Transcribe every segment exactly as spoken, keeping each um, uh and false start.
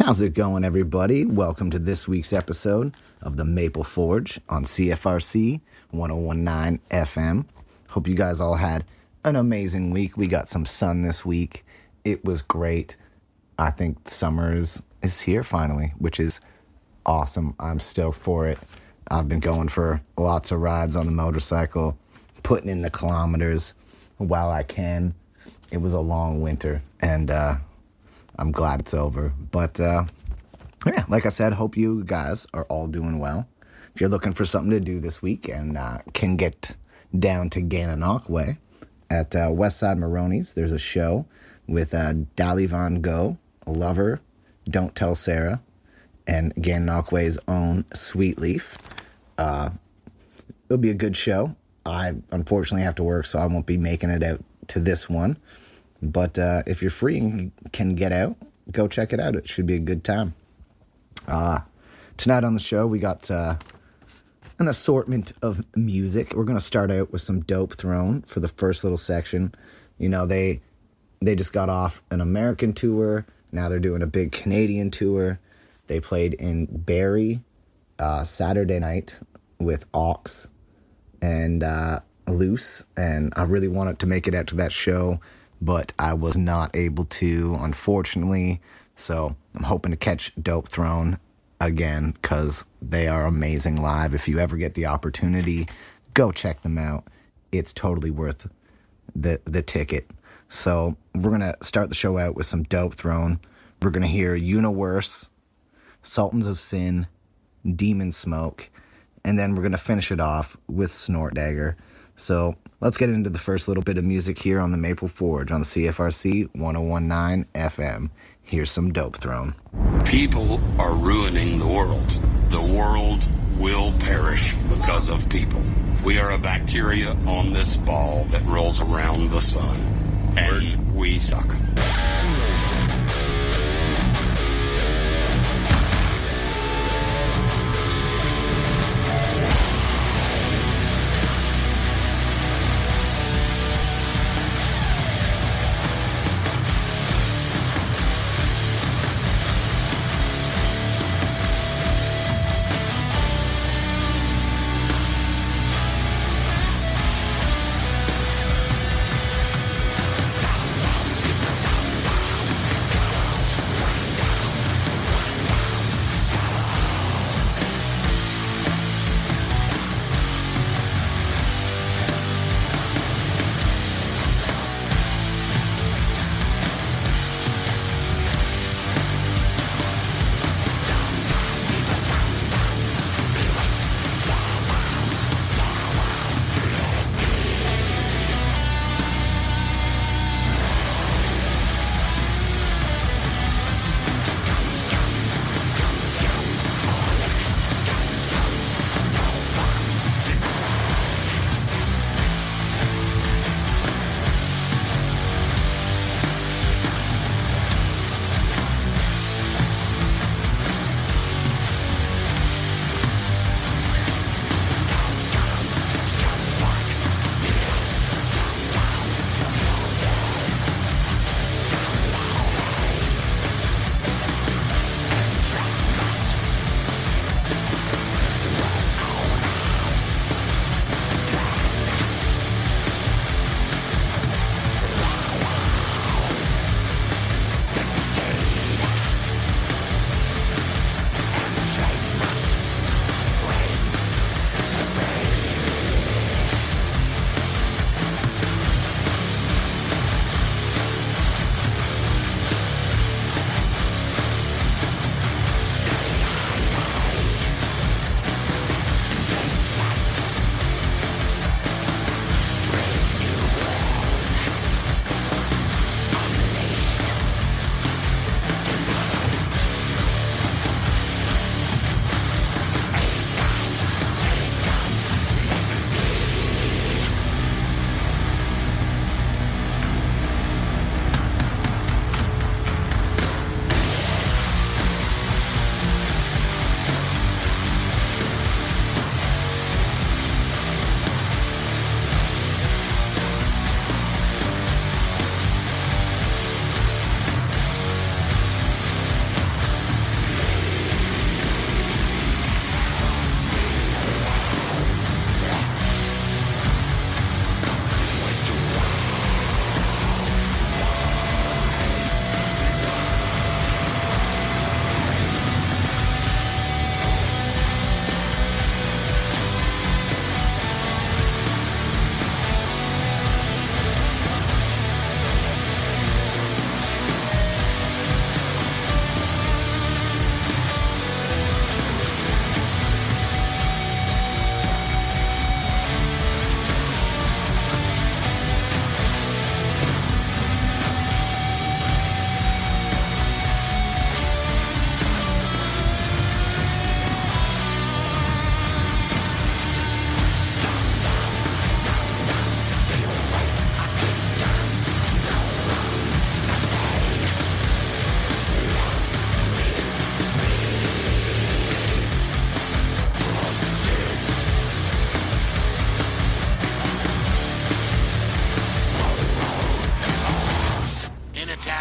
How's it going, everybody? Welcome to this week's episode of the Maple Forge on C F R C one oh one point nine F M. Hope you guys all had an amazing week. We got some sun this week. It was great. I think summer is, is here finally, which is awesome. I'm stoked for it. I've been going for lots of rides on the motorcycle, putting in the kilometers while I can. It was a long winter, and uh, I'm glad it's over. But, uh, yeah, like I said, hope you guys are all doing well. If you're looking for something to do this week and uh, can get down to Gananoque Way at uh, Westside Maroney's, there's a show with uh, Dali Von Go, Lover, Don't Tell Sarah, and Gananoque Way's own Sweet Leaf. Uh, it'll be a good show. I unfortunately have to work, so I won't be making it out to this one. But uh, if you're free and can get out, go check it out. It should be a good time. Uh, tonight on the show, we got uh, an assortment of music. We're going to start out with some Dope Throne for the first little section. You know, they they just got off an American tour. Now they're doing a big Canadian tour. They played in Barrie uh, Saturday night with Ox and uh, Loose. And I really wanted to make it out to that show, but I was not able to, unfortunately. So I'm hoping to catch Dope Throne again, because they are amazing live. If you ever get the opportunity, go check them out. It's totally worth the the ticket. So we're going to start the show out with some Dope Throne. We're going to hear Universe, Sultans of Sin, Demon Smoke, and then we're going to finish it off with Snort Dagger. So let's get into the first little bit of music here on the Maple Forge on C F R C one oh one point nine F M. Here's some Dope Throne. People are ruining the world. The world will perish because of people. We are a bacteria on this ball that rolls around the sun. And we suck.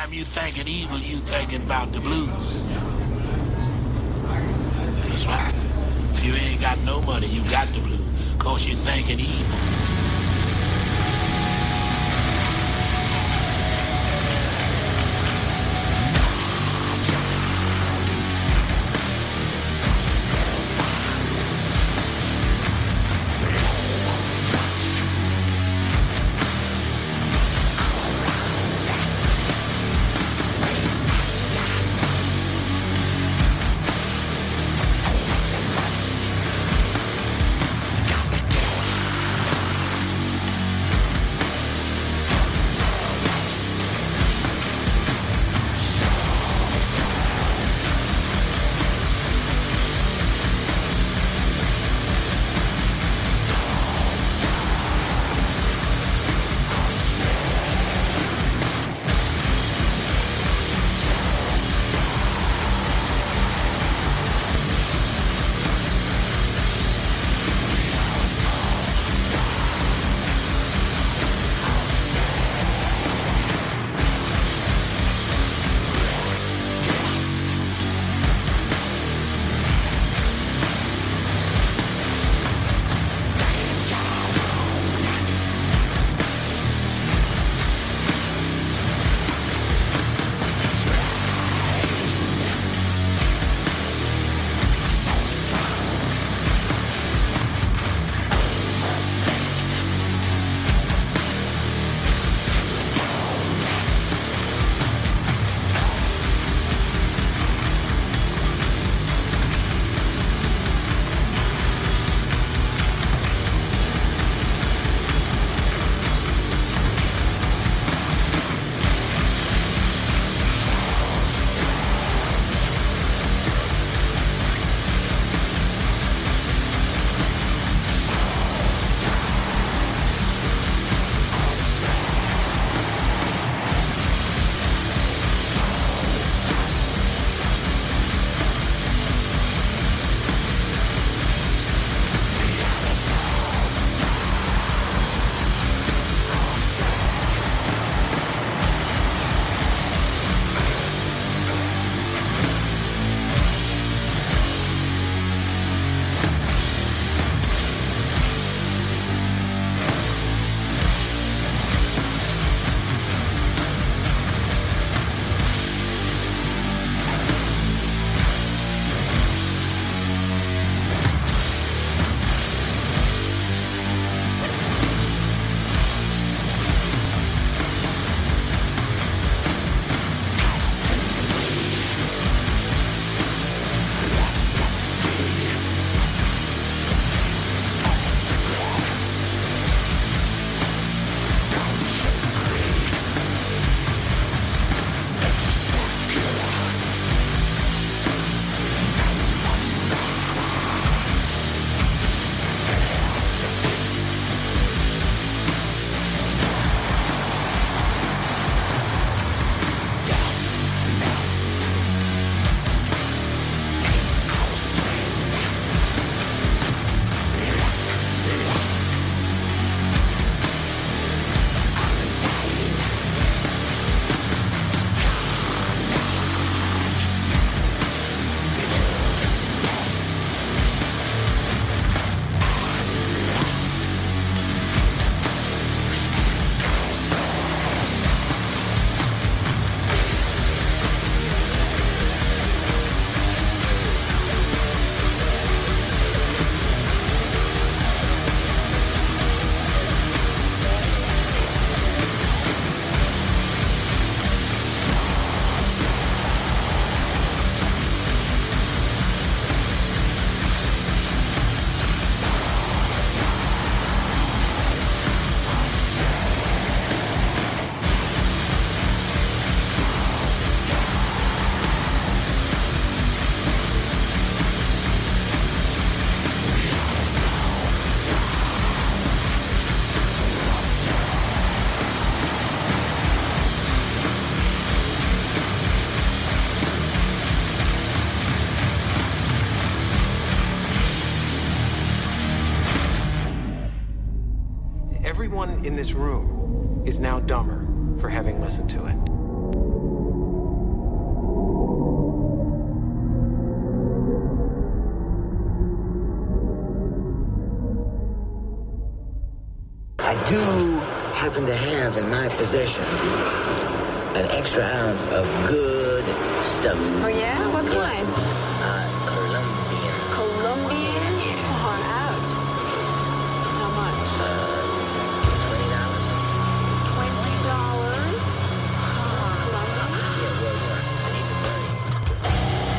time you thinking evil, you thinking about the blues. That's right. If you ain't got no money, you got the blues, cause you're thinking evil. Everyone in this room is now dumber for having listened to it. happen to have in my possession an extra ounce of good stuff. Oh, yeah? What kind? Uh, Colombian. Colombian? Oh, I'm out. How much? Uh, twenty dollars. twenty dollars? Colombian? Yeah, well, yeah. I need the money.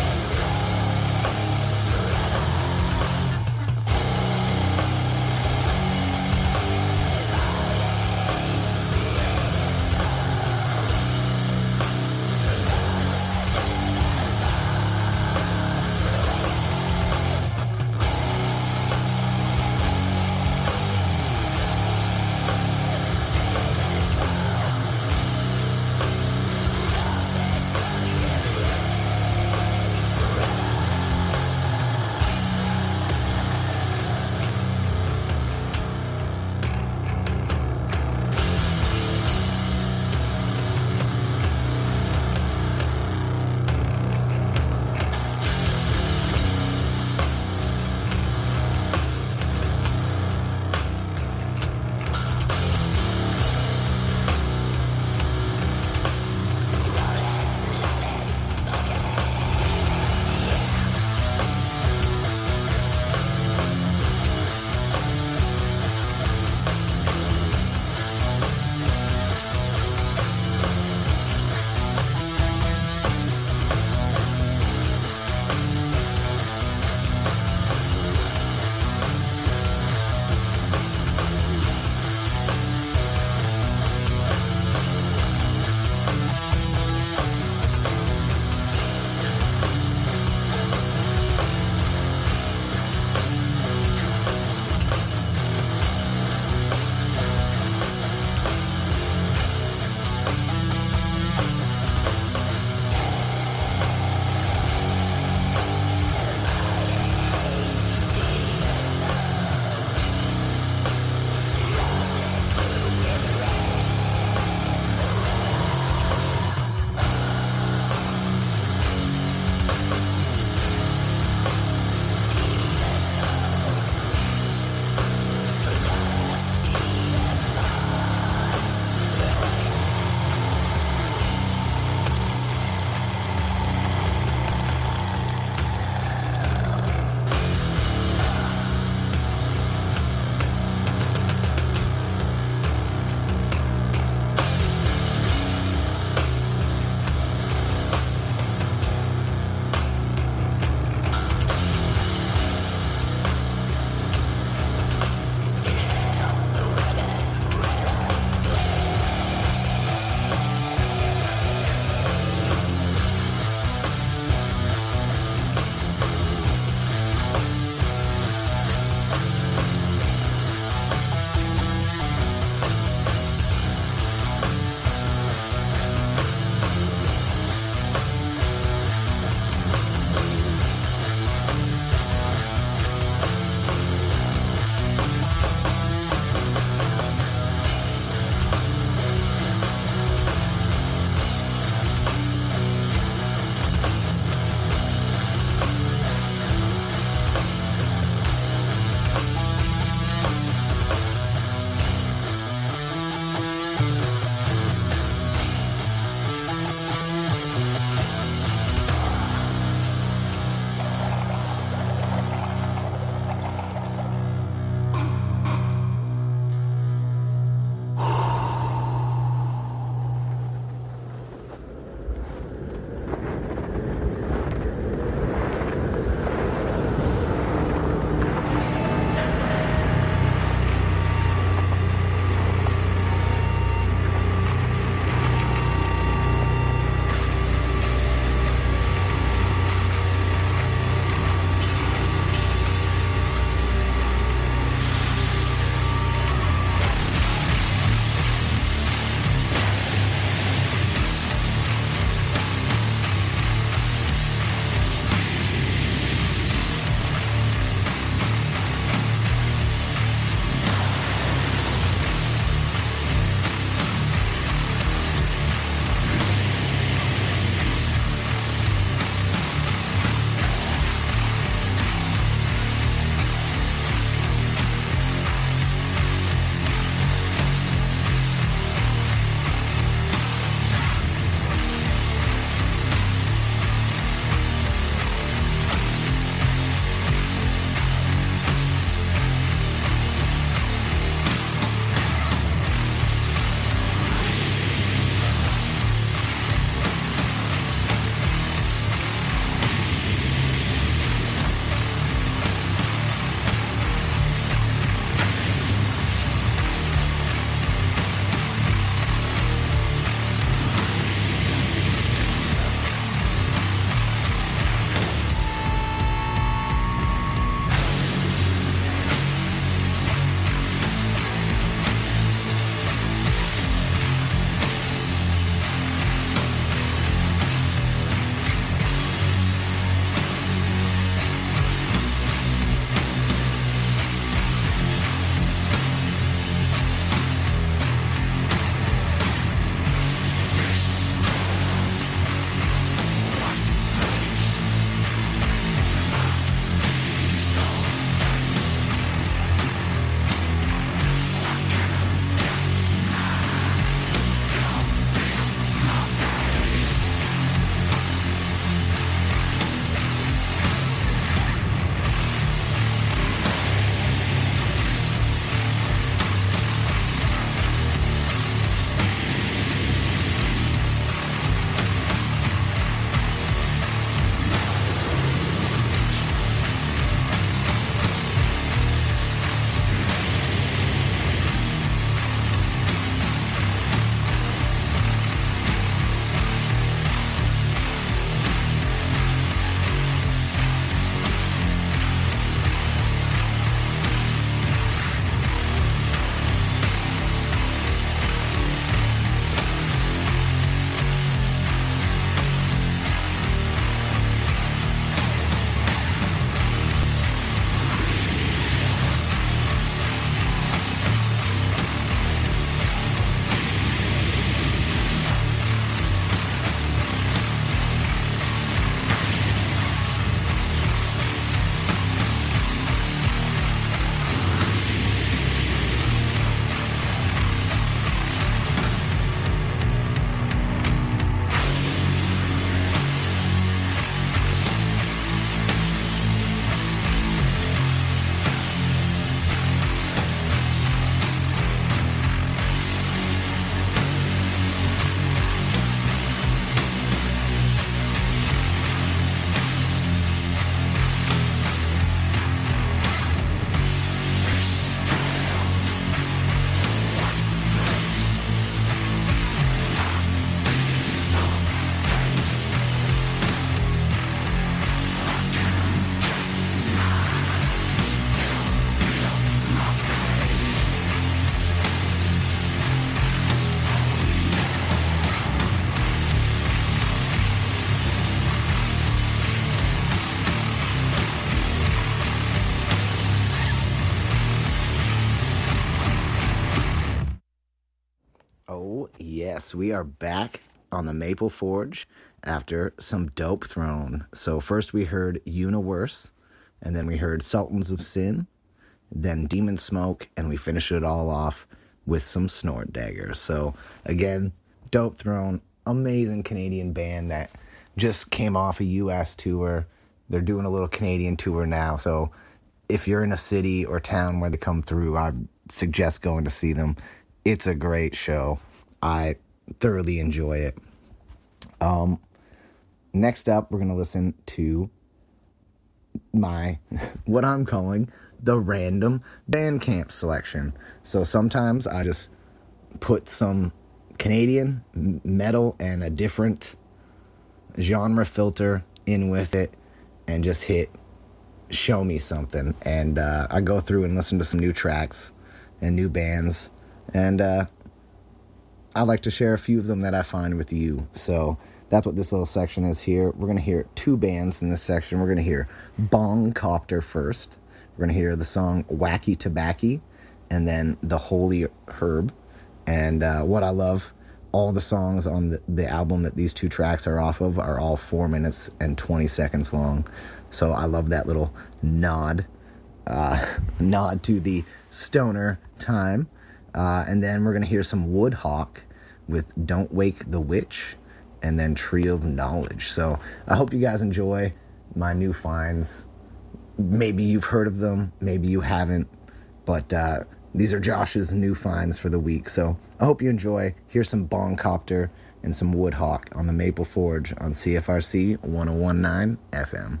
Yes, we are back on the Maple Forge after some dope thrown. So first we heard Universe, and then we heard Sultans of Sin, then Demon Smoke, and we finished it all off with some Snort Dagger. So again, dope thrown, amazing Canadian band that just came off a U S tour. They're doing a little Canadian tour now, so if you're in a city or town where they come through, I'd suggest going to see them. It's a great show. I thoroughly enjoy it. Um, next up, we're going to listen to my, what I'm calling, the random Bandcamp selection. So sometimes I just put some Canadian metal and a different genre filter in with it and just hit show me something. And uh, I go through and listen to some new tracks and new bands. And uh, I like to share a few of them that I find with you. So that's what this little section is here. We're going to hear two bands in this section. We're going to hear Bong Copter first. We're going to hear the song Wacky Tobacco, and then The Holy Herb. And uh, what I love, all the songs on the, the album that these two tracks are off of are all four minutes and twenty seconds long. So I love that little nod, uh, nod to the stoner time. Uh, and then we're going to hear some Woodhawk with Don't Wake the Witch, and then Tree of Knowledge. So I hope you guys enjoy my new finds. Maybe you've heard of them, maybe you haven't, but uh, these are Josh's new finds for the week. So I hope you enjoy. Here's some Bong Copter and some Woodhawk on the Maple Forge on C F R C one oh one point nine F M.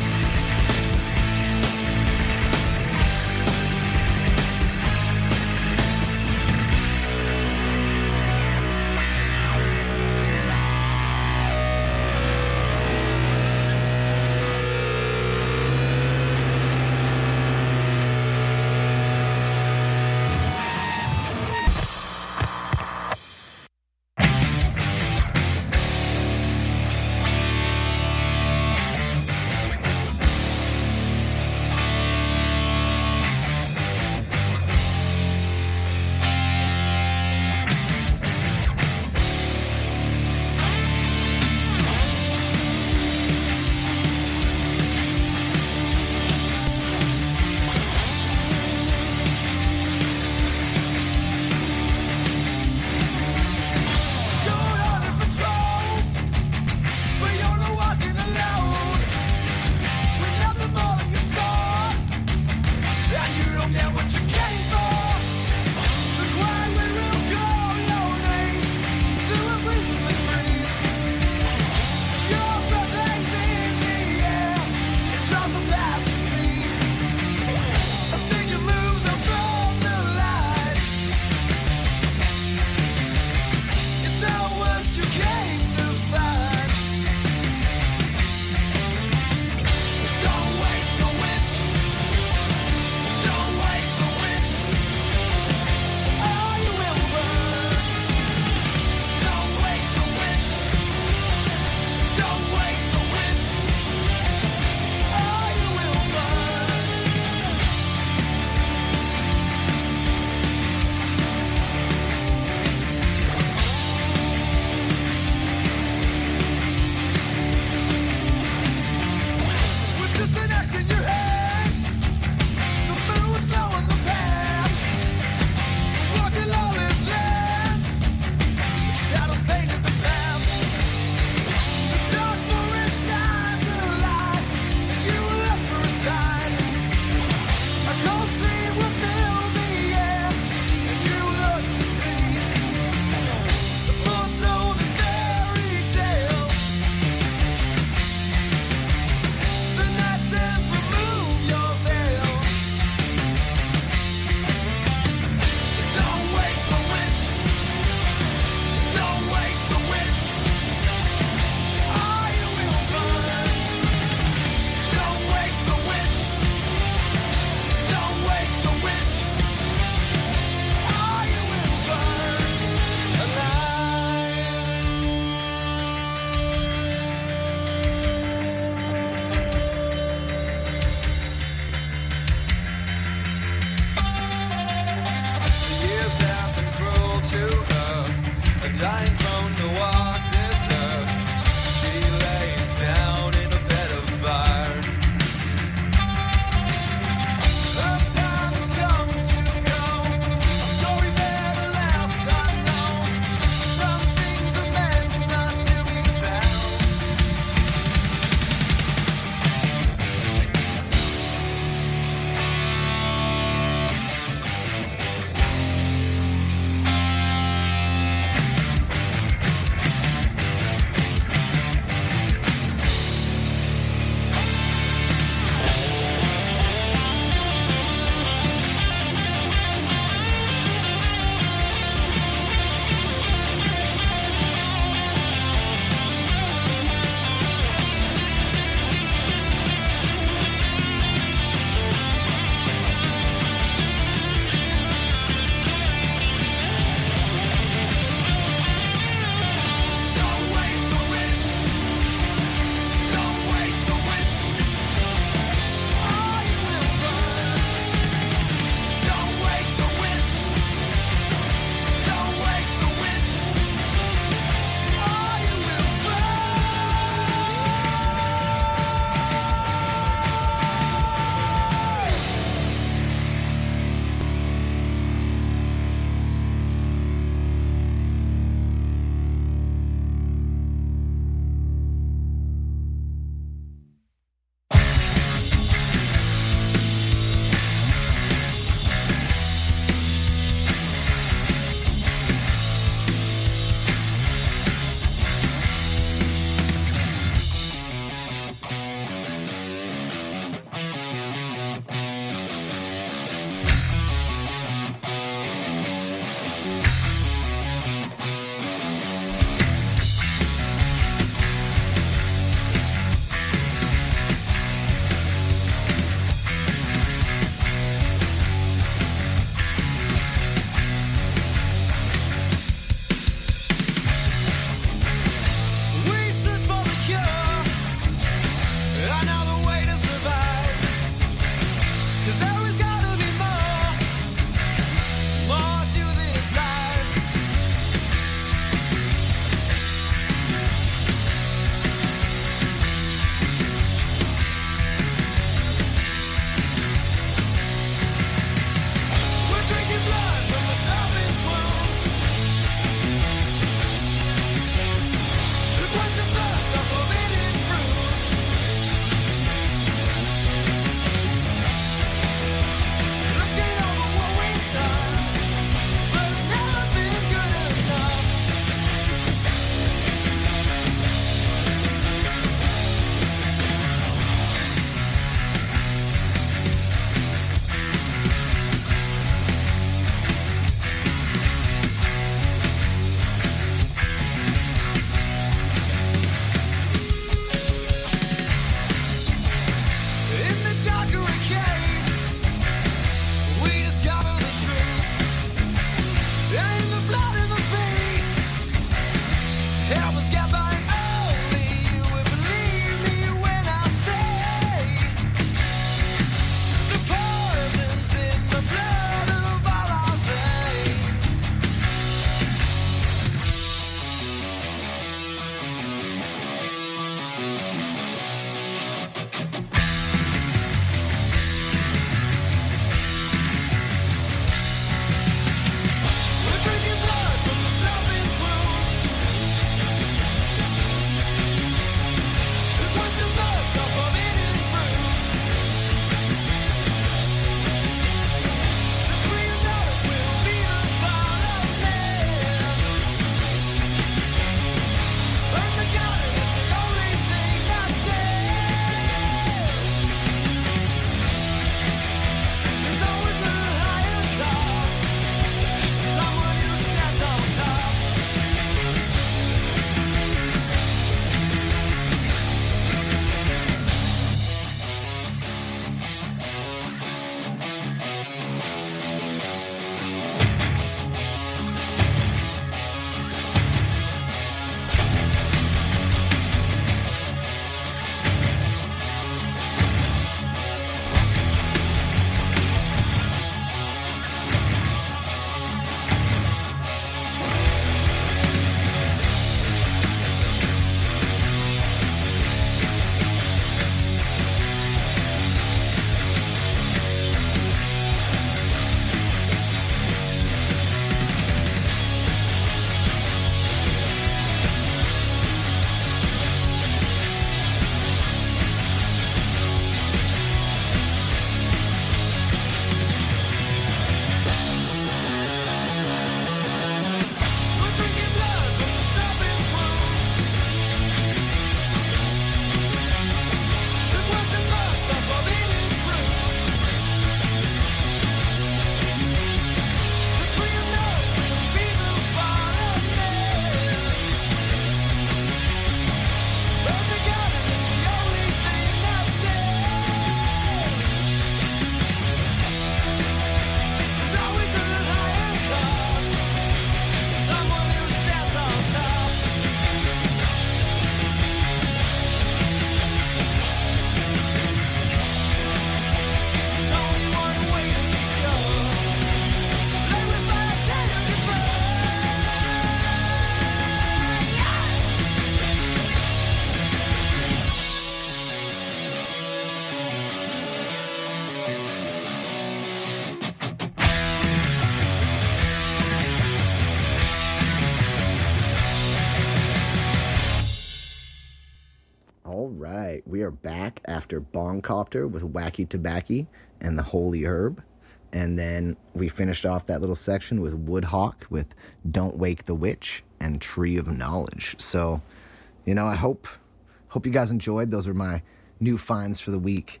right, we are back after Bongcopter with Wacky Tobacco and the Holy Herb. And then we finished off that little section with Woodhawk with Don't Wake the Witch and Tree of Knowledge. So, you know, I hope hope you guys enjoyed. Those are my new finds for the week.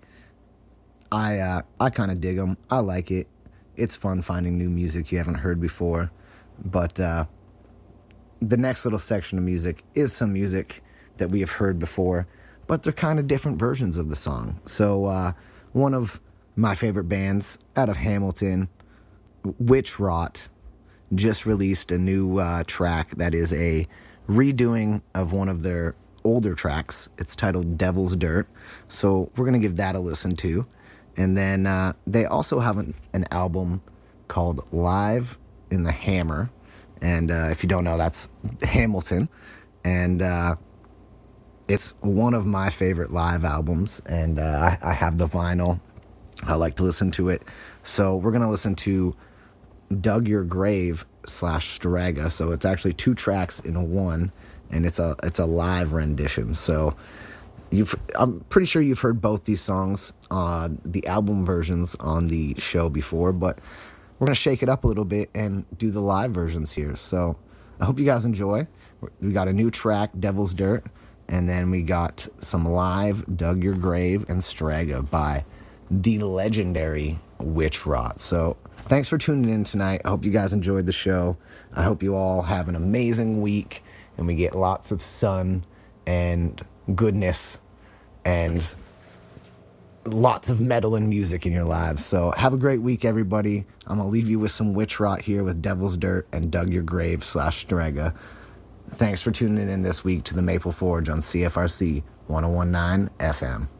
I uh, I kind of dig them. I like it. It's fun finding new music you haven't heard before. But uh, the next little section of music is some music that we have heard before, but they're kind of different versions of the song. So uh, one of my favorite bands out of Hamilton, Witch Rot, just released a new uh, track that is a redoing of one of their older tracks. It's titled Devil's Dirt. So we're going to give that a listen to. And then uh, they also have an, an album called Live in the Hammer. And uh, if you don't know, that's Hamilton. And uh, it's one of my favorite live albums. And uh, I, I have the vinyl. I like to listen to it. So we're going to listen to Dug Your Grave slash Straga. So it's actually two tracks in one. And it's a it's a live rendition. So you've I'm pretty sure you've heard both these songs, uh, the album versions on the show before, but we're going to shake it up a little bit and do the live versions here. So I hope you guys enjoy. We got a new track, Devil's Dirt, and then we got some live Dug Your Grave and Straga by the legendary Witch Rot. So thanks for tuning in tonight. I hope you guys enjoyed the show. I hope you all have an amazing week and we get lots of sun and goodness and lots of metal and music in your lives. So have a great week, everybody. I'm going to leave you with some Witch Rot here with Devil's Dirt and Dug Your Grave slash Straga. Thanks for tuning in this week to the Maple Forge on C F R C one oh one point nine F M.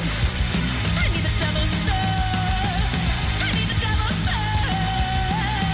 I need the devil's dirt. I need the devil's dirt.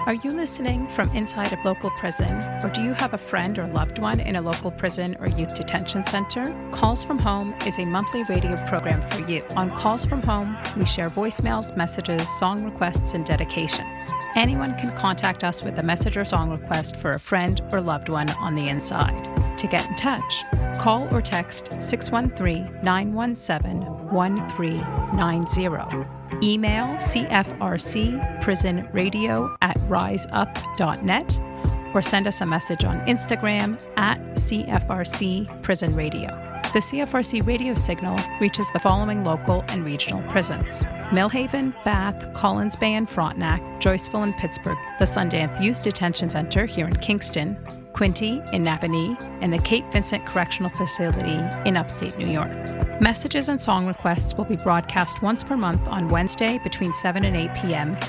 Are you listening from inside a local prison, or do you have a friend or loved one in a local prison or youth detention center? Calls from Home is a monthly radio program for you. On Calls from Home, we share voicemails, messages, song requests, and dedications. Anyone can contact us with a message or song request for a friend or loved one on the inside. To get in touch, call or text six one three, nine one seven, one three nine zero. Email C F R C prison radio at riseup dot net or send us a message on Instagram at C F R C prison radio. The C F R C radio signal reaches the following local and regional prisons: Millhaven, Bath, Collins Bay and Frontenac, Joyceville and Pittsburgh, the Sundance Youth Detention Center here in Kingston, Quinte in Napanee, and the Cape Vincent Correctional Facility in upstate New York. Messages and song requests will be broadcast once per month on Wednesday between seven and eight p.m.